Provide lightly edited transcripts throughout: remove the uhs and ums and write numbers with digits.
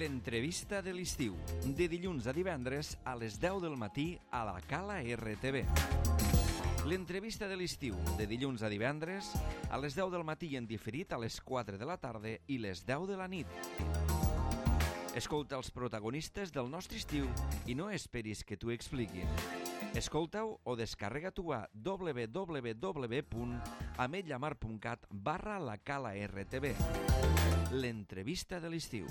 L'entrevista de l'estiu, de dilluns a divendres a les 10 del matí a la Cala RTV. L'entrevista de l'estiu, de dilluns a divendres a les 10 del matí i en diferit a les 4 de la tarda i les 10 de la nit. Escolta els protagonistes del nostre estiu i no esperis que t'ho expliquin. Escolta-ho o descarrega-t'ho a www.ametlllamar.cat/la Cala RTV. L'entrevista de l'estiu.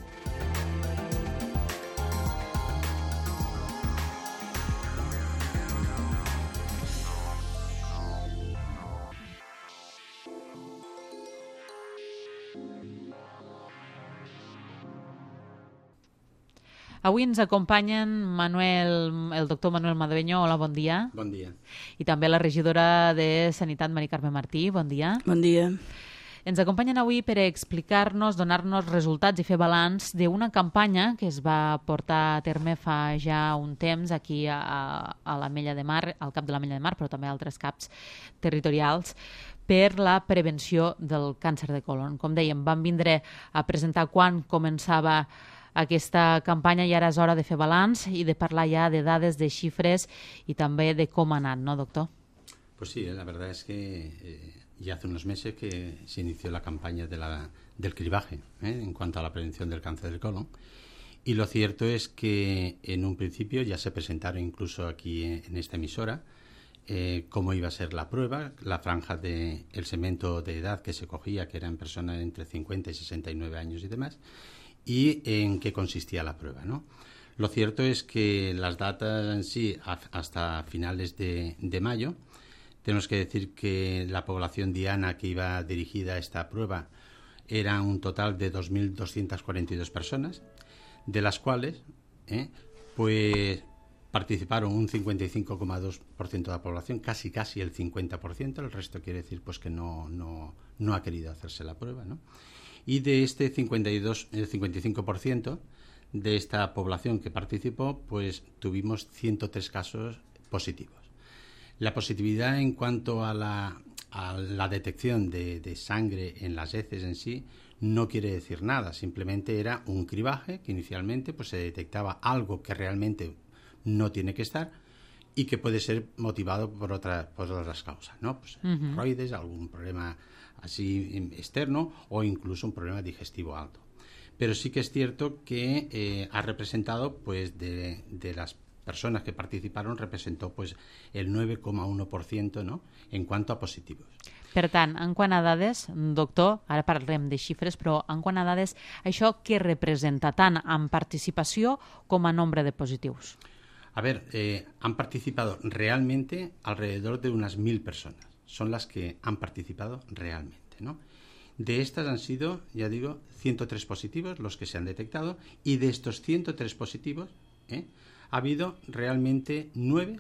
Avui ens acompanyen el doctor Manuel Madueño. Hola, bon dia. Bon dia. I també la regidora de Sanitat, Mari Carme Martí. Bon dia. Bon dia. Ens acompanyen avui per explicar-nos, donar-nos resultats i fer balanç d'una campanya que es va portar a terme fa ja un temps aquí a l'Ametlla de Mar, al cap de l'Ametlla de Mar, però també a altres caps territorials, per la prevenció del càncer de colon. Com dèiem, vam vindre a presentar quan començava aquesta campanya i ara és hora de fer balanç i de parlar ja de dades, de xifres i també de com ha anat, ¿no, doctor? Pues sí, la verdad es que ya hace unos meses que se inició la campaña del cribaje en cuanto a la prevención del cáncer del colon. Y lo cierto es que en un principio ya se presentaron incluso aquí en esta emisora cómo iba a ser la prueba, la franja del segmento de edad que se cogía, que eran personas entre 50 y 69 años y demás, y en qué consistía la prueba, ¿no? Lo cierto es que las datas en sí, hasta finales de mayo, tenemos que decir que la población diana que iba dirigida a esta prueba era un total de 2.242 personas, de las cuales pues participaron un 55,2% de la población, casi el 50%, el resto quiere decir pues que no ha querido hacerse la prueba, ¿no? Y de este 55% de esta población que participó, pues tuvimos 103 casos positivos. La positividad en cuanto a la detección de sangre en las heces en sí no quiere decir nada, simplemente era un cribaje que inicialmente pues se detectaba algo que realmente no tiene que estar y que puede ser motivado por otras causas, ¿no? Pues hemorroides, algún problema así externo o incluso un problema digestivo alto. Pero sí que es cierto que ha representado, pues de las personas que participaron, representó pues el 9,1%, ¿no?, en cuanto a positivos. Per tant, en quant a dades, doctor, ara parlem de xifres, però en quant a dades, això què representa tant en participació com a nombre de positius? A ver, han participado realmente alrededor de unas 1.000 personas. Son las que han participado realmente, ¿no? De estas han sido, ya digo, 103 positivos los que se han detectado, y de estos 103 positivos ha habido realmente 9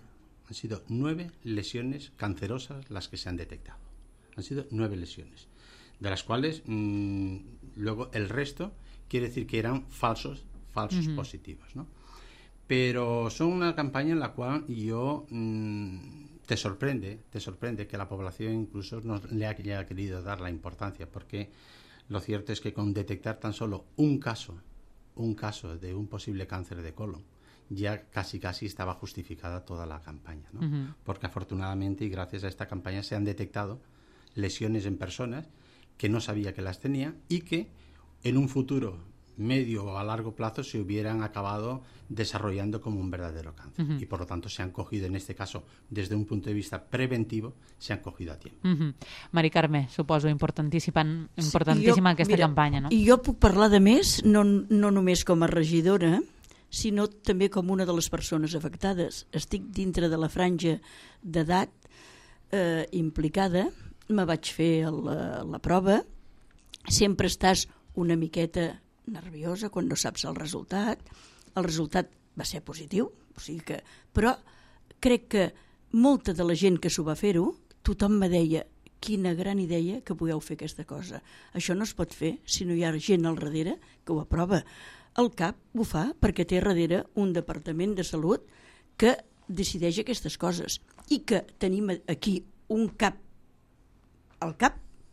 lesiones cancerosas las que se han detectado. Han sido 9 lesiones, de las cuales luego el resto quiere decir que eran falsos positivos, ¿no? Pero son una campaña en la cual yo te sorprende que la población incluso no le haya querido dar la importancia, porque lo cierto es que con detectar tan solo un caso de un posible cáncer de colon, ya casi estaba justificada toda la campaña, ¿no? Porque afortunadamente y gracias a esta campaña se han detectado lesiones en personas que no sabía que las tenía y que en un futuro medio o a largo plazo se hubieran acabado desarrollando como un verdadero cáncer. Y por lo tanto se han cogido, en este caso, desde un punto de vista preventivo, se han cogido a tiempo. Mari Carme, suposo importantíssima aquesta campanya, no? I jo puc parlar de més, no només com a regidora, sinó també com una de les persones afectades. Estic dintre de la franja d'edat implicada, me vaig fer la prova, sempre estàs una miqueta nerviosa quan no saps el resultat va ser positiu, o sigui que, però crec que molta de la gent que s'ho va fer-ho, tothom me deia quina gran idea que pugueu fer aquesta cosa. Això no es pot fer si no hi ha gent al darrere que ho aprova. El CAP ho fa perquè té darrere un departament de salut que decideix aquestes coses i que tenim aquí un CAP, el CAP,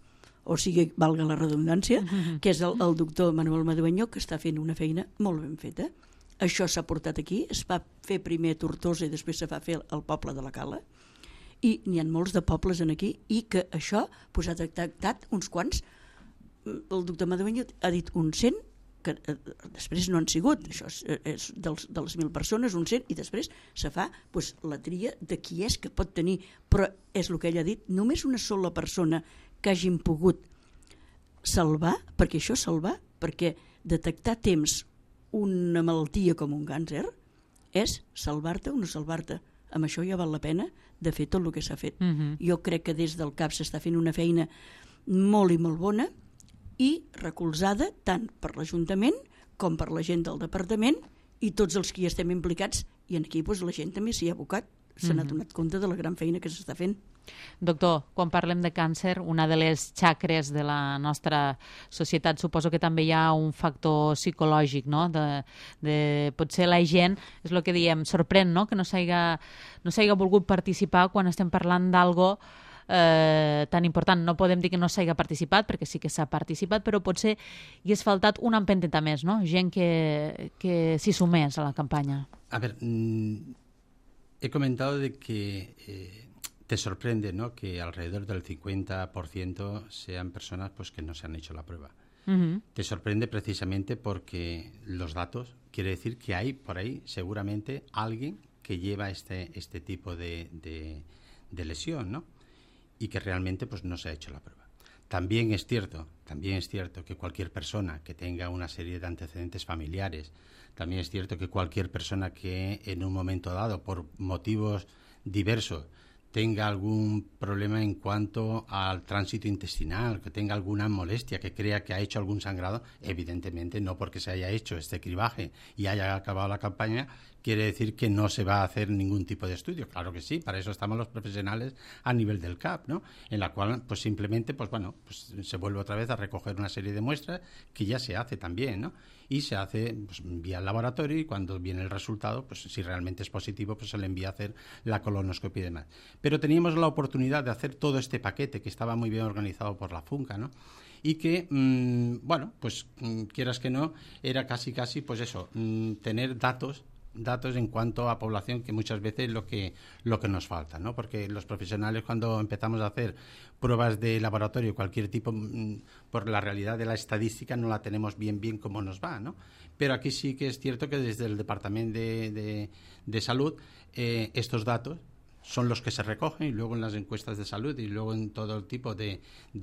o sigui, valga la redundància, que és el doctor Manuel Madueño, que està fent una feina molt ben feta. Això s'ha portat aquí, es va fer primer a Tortosa i després se va fer al poble de la Cala, i n'hi ha molts de pobles en aquí, i que això pues, ha detectat uns quants. El doctor Madueño ha dit uns 100, que després no han sigut, això és de les 1.000 persones, uns 100, i després se fa pues, la tria de qui és que pot tenir, però és el que ell ha dit, només una sola persona que hagin pogut salvar, perquè això salvar, perquè detectar a temps una malaltia com un càncer és salvar-te o no salvar-te. Amb això ja val la pena de fer tot el que s'ha fet. Jo crec que des del CAP s'està fent una feina molt i molt bona i recolzada tant per l'Ajuntament com per la gent del departament i tots els que hi estem implicats, i aquí doncs, la gent també s'hi ha abocat, se n'ha donat compte de la gran feina que s'està fent. Doctor, quan parlem de càncer, una de les xacres de la nostra societat, suposo que també hi ha un factor psicològic, no? Potser la gent, és el que diem, sorprèn, no? Que no s'hagi volgut participar quan estem parlant d'algo tan important. No podem dir que no s'hagi participat, perquè sí que s'ha participat, però potser hi ha faltat una empenteta més, no? Gent que s'hi sumés a la campanya. A ver, he comentado de que te sorprende, ¿no?, que alrededor del 50% sean personas pues que no se han hecho la prueba. Te sorprende precisamente porque los datos quiere decir que hay por ahí seguramente alguien que lleva este tipo de lesión, ¿no?, y que realmente pues no se ha hecho la prueba. También es cierto que cualquier persona que tenga una serie de antecedentes familiares, también es cierto que cualquier persona que en un momento dado, por motivos diversos, tenga algún problema en cuanto al tránsito intestinal, que tenga alguna molestia, que crea que ha hecho algún sangrado, evidentemente no porque se haya hecho este cribaje y haya acabado la campaña, quiere decir que no se va a hacer ningún tipo de estudio. Claro que sí, para eso estamos los profesionales a nivel del CAP, ¿no?, en la cual pues simplemente pues se vuelve otra vez a recoger una serie de muestras que ya se hace también, ¿no?, y se hace pues vía el laboratorio, y cuando viene el resultado, pues si realmente es positivo, pues se le envía a hacer la colonoscopia y demás. Pero teníamos la oportunidad de hacer todo este paquete que estaba muy bien organizado por la FUNCA, ¿no?, y que, pues quieras que no, era casi pues eso, tener datos en cuanto a población, que muchas veces lo que nos falta, ¿no? Porque los profesionales, cuando empezamos a hacer pruebas de laboratorio, cualquier tipo, por la realidad de la estadística no la tenemos bien como nos va, ¿no? Pero aquí sí que es cierto que desde el Departamento de Salud estos datos son los que se recogen, y luego en las encuestas de salud y luego en todo el tipo de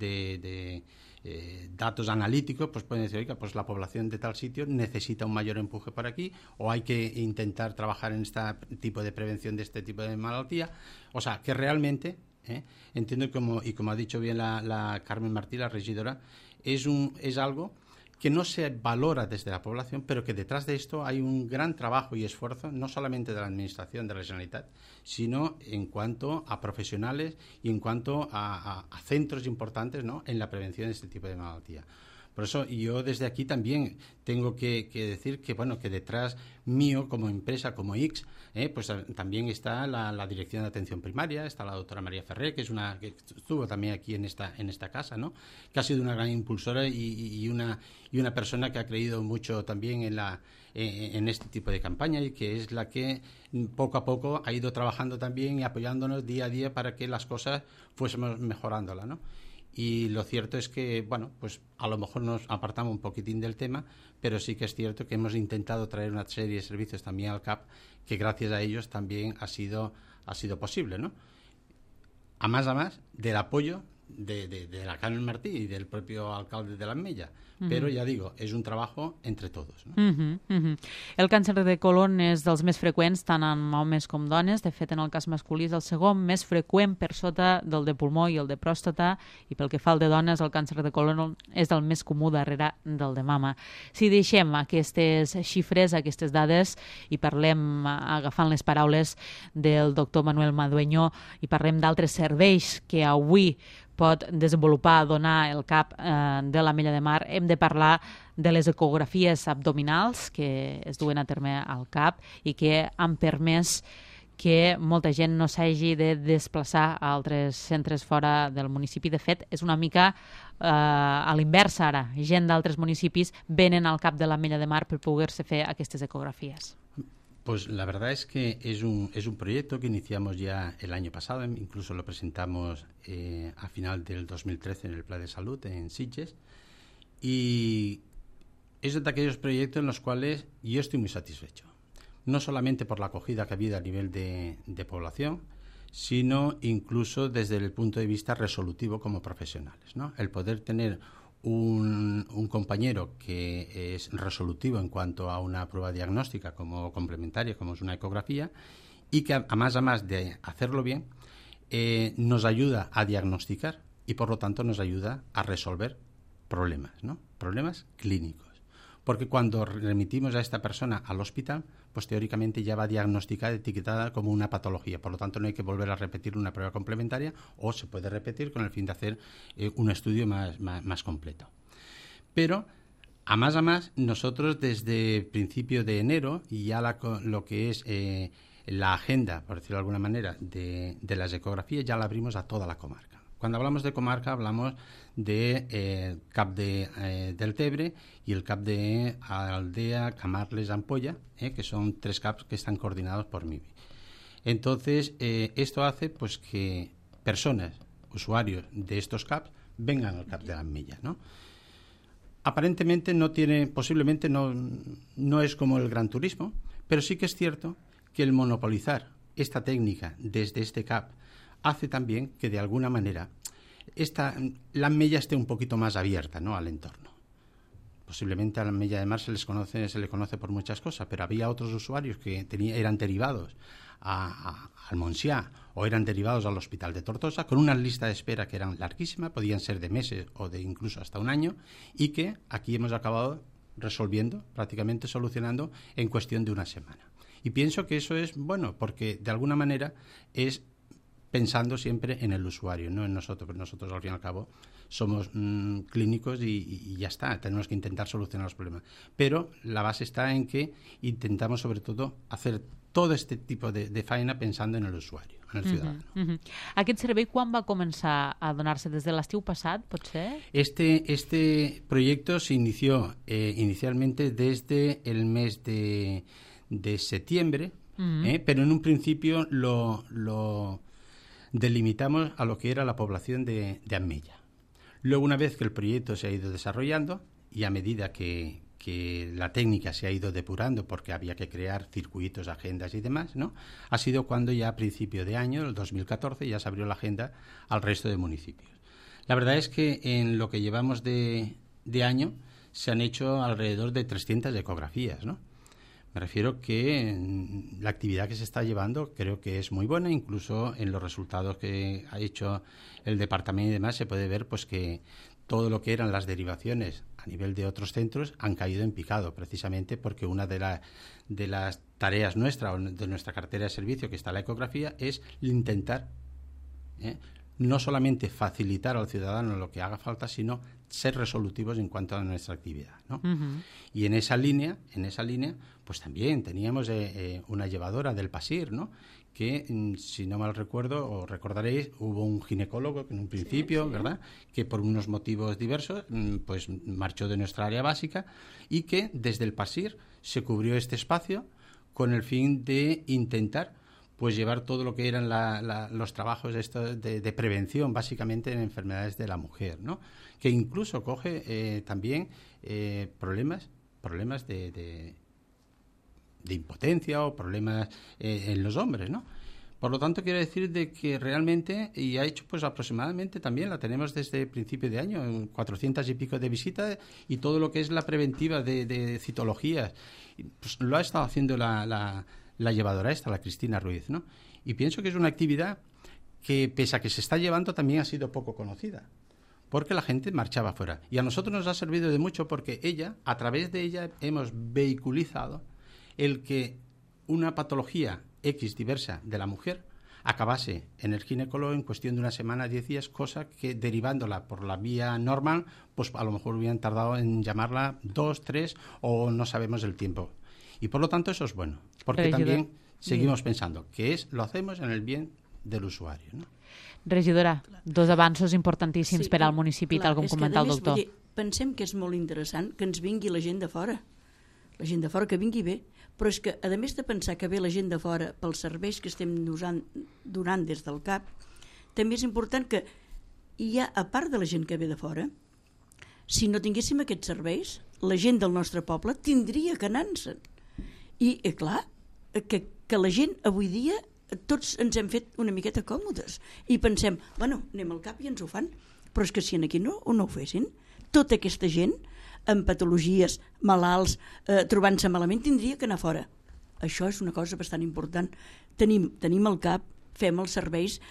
datos analíticos, pues pueden decir, oiga, pues la población de tal sitio necesita un mayor empuje por aquí, o hay que intentar trabajar en este tipo de prevención de este tipo de malaltía. O sea, que realmente, entiendo, como ha dicho bien la Carmen Martí, la regidora, es algo que no se valora desde la población, pero que detrás de esto hay un gran trabajo y esfuerzo, no solamente de la Administración de la Generalitat, sino en cuanto a profesionales y en cuanto a centros importantes, ¿no?, en la prevención de este tipo de malaltía. Por eso yo desde aquí también tengo que decir que, bueno, que detrás mío como empresa, como IX, pues también está la Dirección de Atención Primaria, está la doctora María Ferrer, que estuvo también aquí en esta casa, ¿no?, que ha sido una gran impulsora y una persona que ha creído mucho también en este tipo de campaña, y que es la que poco a poco ha ido trabajando también y apoyándonos día a día para que las cosas fuésemos mejorándolas, ¿no? Y lo cierto es que, bueno, pues a lo mejor nos apartamos un poquitín del tema, pero sí que es cierto que hemos intentado traer una serie de servicios también al CAP, que gracias a ellos también ha sido posible, ¿no? A más del apoyo de la Carmen Martí y del propio alcalde de l'Ametlla. Però ja digo, és un treball entre tots, no? El càncer de colon és dels més freqüents tant en homes com dones. De fet, en el cas masculí és el segon més freqüent per sota del de pulmó i el de pròstata, i pel que fa al de dones, el càncer de colon és el més comú darrere del de mama. Si deixem aquestes xifres, aquestes dades, i parlem, agafant les paraules del doctor Manuel Madueño, i parlem d'altres serveis que avui pot desenvolupar, donar el CAP de l'Ametlla de Mar, hem de parlar de les ecografies abdominals que es duen a terme al CAP i que han permès que molta gent no s'hagi de desplaçar a altres centres fora del municipi. De fet, és una mica a l'inversa ara, gent d'altres municipis venen al Cap de l'Ametlla de Mar per poder-se fer aquestes ecografies? Pues la verdad es que es un proyecto que iniciamos ya el año pasado, incluso lo presentamos a final del 2013 en el Pla de Salud en Sitges, y es de aquellos proyectos en los cuales yo estoy muy satisfecho, no solamente por la acogida que ha habido a nivel de población, sino incluso desde el punto de vista resolutivo como profesionales, ¿no? El poder tener un compañero que es resolutivo en cuanto a una prueba diagnóstica como complementaria, como es una ecografía, y que a más de hacerlo bien, nos ayuda a diagnosticar y por lo tanto nos ayuda a resolver problemas, ¿no? Problemas clínicos. Porque cuando remitimos a esta persona al hospital, pues teóricamente ya va diagnosticada, etiquetada como una patología. Por lo tanto, no hay que volver a repetir una prueba complementaria o se puede repetir con el fin de hacer un estudio más completo. Pero, a más, nosotros desde principio de enero y ya lo que es la agenda, por decirlo de alguna manera, de las ecografías ya la abrimos a toda la comarca. Cuando hablamos de comarca hablamos de CAP del Tebre y el CAP de Aldea, Camarles, Ampolla, que son 3 CAPs que están coordinados por MIBI. Entonces, esto hace pues que personas, usuarios de estos CAPs, vengan al CAP de la Ametlla, ¿no? Aparentemente posiblemente no es como el Gran Turismo, pero sí que es cierto que el monopolizar esta técnica desde este CAP hace también que de alguna manera la Ametlla esté un poquito más abierta, ¿no?, al entorno. Posiblemente a la Ametlla de Mar se le conoce por muchas cosas, pero había otros usuarios que eran derivados al Montsià o eran derivados al Hospital de Tortosa con una lista de espera que eran larguísimas, podían ser de meses o de incluso hasta un año, y que aquí hemos acabado resolviendo, prácticamente solucionando en cuestión de una semana. Y pienso que eso es bueno, porque de alguna manera es pensando siempre en el usuario, no en nosotros, porque nosotros al fin y al cabo somos clínicos y ya está, tenemos que intentar solucionar los problemas. Pero la base está en que intentamos sobre todo hacer todo este tipo de faena pensando en el usuario, en el ciudadano. Aquest servei quan va començar a donar-se? Des de l'estiu passat, pot ser? Este proyecto se inició inicialmente desde el mes de septiembre, pero en un principio lo delimitamos a lo que era la población de Ametlla. Luego, una vez que el proyecto se ha ido desarrollando y a medida que la técnica se ha ido depurando porque había que crear circuitos, agendas y demás, ¿no?, ha sido cuando ya a principio de año, el 2014, ya se abrió la agenda al resto de municipios. La verdad es que en lo que llevamos de año se han hecho alrededor de 300 ecografías, ¿no? Me refiero que la actividad que se está llevando creo que es muy buena, incluso en los resultados que ha hecho el departamento y demás se puede ver pues que todo lo que eran las derivaciones a nivel de otros centros han caído en picado, precisamente porque una de las tareas nuestra o de nuestra cartera de servicio que está la ecografía es intentar no solamente facilitar al ciudadano lo que haga falta, sino ser resolutivos en cuanto a nuestra actividad, ¿no? Y en esa línea, pues también teníamos una llevadora del PASIR, ¿no?, que, si no mal recuerdo, o recordaréis, hubo un ginecólogo en un principio, sí, ¿verdad?, que por unos motivos diversos pues marchó de nuestra área básica y que desde el PASIR se cubrió este espacio con el fin de intentar pues llevar todo lo que eran los trabajos de prevención, básicamente en enfermedades de la mujer, ¿no?, que incluso coge también problemas de impotencia o problemas en los hombres, ¿no? Por lo tanto, quiero decir de que realmente, y ha hecho pues aproximadamente también, la tenemos desde principio de año, 400 y pico de visitas, y todo lo que es la preventiva de citologías, pues lo ha estado haciendo la llevadora esta, la Cristina Ruiz, ¿no? Y pienso que es una actividad que, pese a que se está llevando, también ha sido poco conocida, porque la gente marchaba fuera. Y a nosotros nos ha servido de mucho porque a través de ella hemos vehiculizado el que una patología X diversa de la mujer acabase en el ginecólogo en cuestión de una semana, 10 días, cosa que derivándola por la vía normal, pues a lo mejor hubieran tardado en llamarla 2, 3 o no sabemos el tiempo. Y por lo tanto eso es bueno, porque también seguimos pensando que lo hacemos en el bien del usuario, ¿no? Regidora, dos avanços importantíssims per al municipi, clar, tal com comenta el doctor. Dir, pensem que és molt interessant que ens vingui la gent de fora. La gent de fora que vingui bé, però és que, a més de pensar que ve la gent de fora pels serveis que estem donant des del CAP, també és important que hi ha, a part de la gent que ve de fora, si no tinguéssim aquests serveis, la gent del nostre poble tindria que anar-se'n. I, clar, que la gent avui dia tots ens hem fet una miqueta còmodes i pensem, bueno, anem al CAP i ens ho fan, però és que si aquí no ho fessin, tota aquesta gent amb patologies, malalts, trobant-se malament, tindria que anar fora. Això és una cosa bastant important. Tenim el CAP, fem els serveis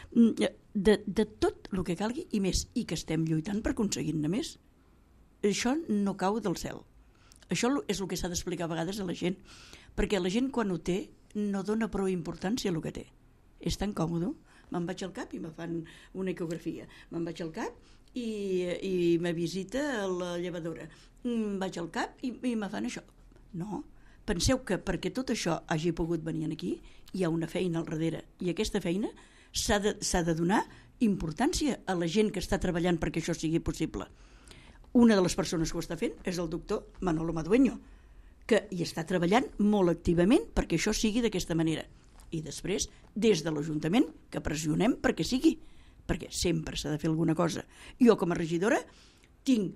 de tot el que calgui i més, i que estem lluitant per aconseguir-ne més. Això no cau del cel. Això és el que s'ha d'explicar a vegades a la gent, perquè la gent quan ho té no dona prou importància a el que té. És tan còmode. Me'n vaig al CAP i me fan una ecografia. Me'n vaig al CAP i me visita la llevadora. Vaig al CAP i me fan això. No. Penseu que perquè tot això hagi pogut venir aquí, hi ha una feina al darrere. I aquesta feina s'ha de donar importància a la gent que està treballant perquè això sigui possible. Una de les persones que ho està fent és el doctor Manolo Madueño, que hi està treballant molt activament perquè això sigui d'aquesta manera. I després, des de l'Ajuntament, que pressionem perquè sigui, perquè sempre s'ha de fer alguna cosa. Jo, com a regidora, tinc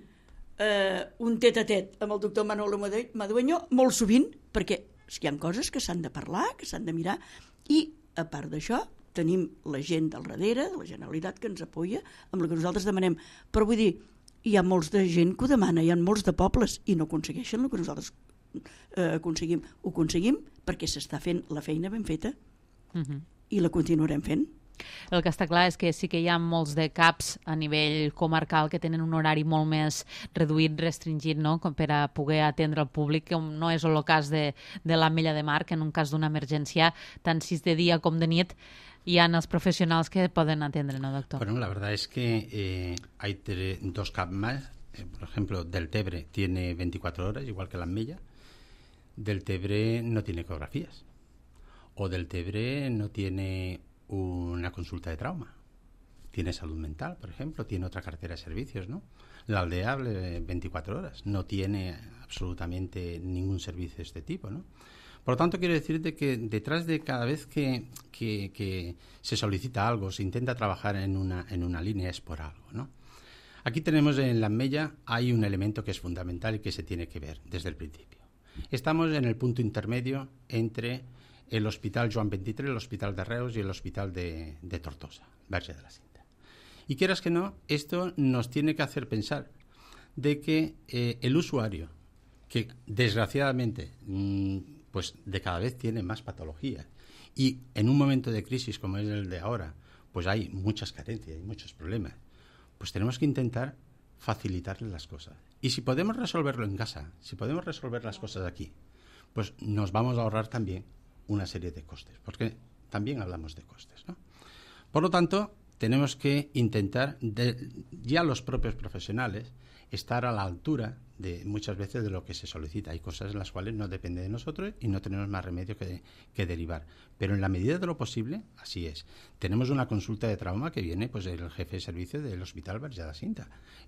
un tet-a-tet amb el doctor Manolo Madueño molt sovint, perquè hi ha coses que s'han de parlar, que s'han de mirar, i, a part d'això, tenim la gent del darrere, de la Generalitat, que ens apoya amb el que nosaltres demanem. Però vull dir, hi ha molts de gent que ho demana, hi ha molts de pobles, i no aconsegueixen el que nosaltres aconseguim. Ho aconseguim perquè s'està fent la feina ben feta i la continuarem fent. El que està clar és que sí que hi ha molts de CAPs a nivell comarcal que tenen un horari molt més reduït, restringit, no? Com per a poder atendre el públic, que no és el cas de l'Ametlla de Mar, que en un cas d'una emergència, tant si és de dia com de nit, hi ha els professionals que poden atendre, ¿no, doctor? Bueno, la verdad es que hay dos CAP más. Por ejemplo, del Tebre tiene 24 horas, igual que la Ametlla. Del Tebre no tiene ecografías. O del Tebre no tiene una consulta de trauma. Tiene salud mental, por ejemplo, tiene otra cartera de servicios, ¿no? La aldea 24 horas, no tiene absolutamente ningún servicio de este tipo, ¿no? Por lo tanto, quiero decirte que detrás de cada vez que se solicita algo, se intenta trabajar en una línea, es por algo, ¿no? Aquí tenemos en la Ametlla, hay un elemento que es fundamental y que se tiene que ver desde el principio. Estamos en el punto intermedio entre el Hospital Joan 23, el Hospital de Reus y el Hospital de Tortosa, Verge de la Cinta. Y quieras que no, esto nos tiene que hacer pensar de que el usuario, que desgraciadamente pues de cada vez tiene más patologías, y en un momento de crisis como es el de ahora, pues hay muchas carencias, hay muchos problemas, pues tenemos que intentar facilitarle las cosas. Y si podemos resolverlo en casa, si podemos resolver las cosas aquí, pues nos vamos a ahorrar también una serie de costes, porque también hablamos de costes, ¿no? Por lo tanto, tenemos que intentar, ya los propios profesionales, estar a la altura de muchas veces de lo que se solicita. Hay cosas en las cuales no depende de nosotros y no tenemos más remedio que derivar. Pero en la medida de lo posible, así es. Tenemos una consulta de trauma que viene pues el jefe de servicio del Hospital Verge de la Cinta.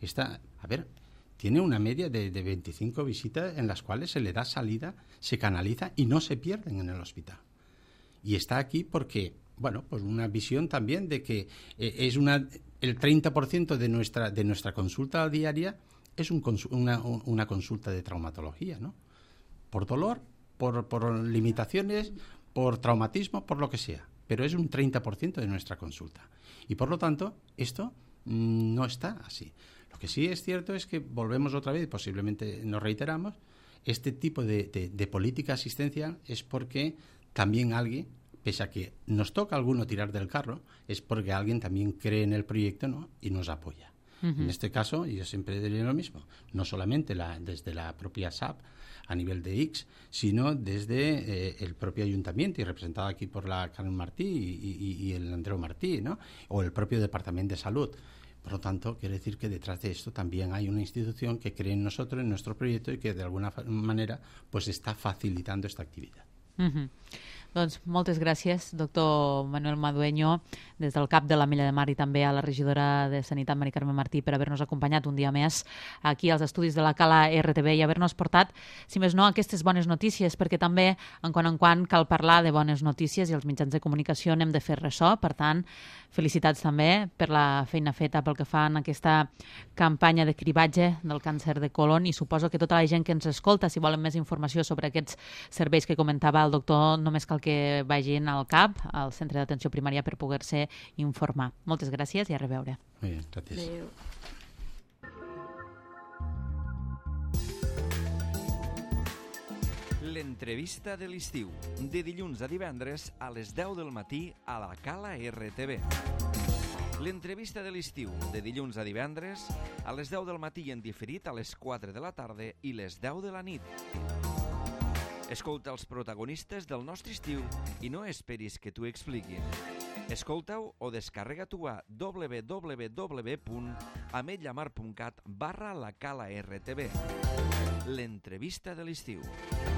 Tiene una media de 25 visitas en las cuales se le da salida, se canaliza y no se pierden en el hospital. Y está aquí porque, bueno, pues una visión también de que es el 30% de nuestra consulta diaria es una consulta de traumatología, ¿no? Por dolor, por limitaciones, por traumatismo, por lo que sea. Pero es un 30% de nuestra consulta. Y por lo tanto, esto no está así. Lo que sí es cierto es que volvemos otra vez, y posiblemente nos reiteramos, este tipo de política asistencial es porque también alguien, pese a que nos toca a alguno tirar del carro, es porque alguien también cree en el proyecto, ¿no? Y nos apoya. En este caso, yo siempre diré lo mismo, no solamente desde la propia SAP a nivel de X, sino desde el propio ayuntamiento y representado aquí por la Carmen Martí y el Andreu Martí, ¿no? O el propio Departamento de Salud. Por lo tanto, quiere decir que detrás de esto también hay una institución que cree en nosotros, en nuestro proyecto y que de alguna manera pues está facilitando esta actividad. Doncs moltes gràcies, doctor Manuel Madueño, des del CAP de l'Ametlla de Mar i també a la regidora de Sanitat, Mari Carme Martí, per haver-nos acompanyat un dia més aquí als estudis de la Cala RTV i haver-nos portat, si més no, aquestes bones notícies, perquè també, en quant cal parlar de bones notícies i els mitjans de comunicació n'hem de fer ressò. Per tant, felicitats també per la feina feta pel que fa en aquesta campanya de cribatge del càncer de colon, i suposo que tota la gent que ens escolta, si volen més informació sobre aquests serveis que comentava el doctor, només cal que vagin al CAP, al Centre d'Atenció Primària, per poder-se informar. Moltes gràcies i a reveure. Muy bien, gracias. Adéu. L'entrevista de l'estiu, de dilluns a divendres a les 10 del matí a la Cala RTV. L'entrevista de l'estiu, de dilluns a divendres a les 10 del matí i en diferit a les 4 de la tarda i les 10 de la nit. Escolta els protagonistes del nostre estiu i no esperis que t'ho expliquin. Escolta-ho o descarrega-t'ho a www.ametllamar.cat/la Cala RTV. L'entrevista de l'estiu.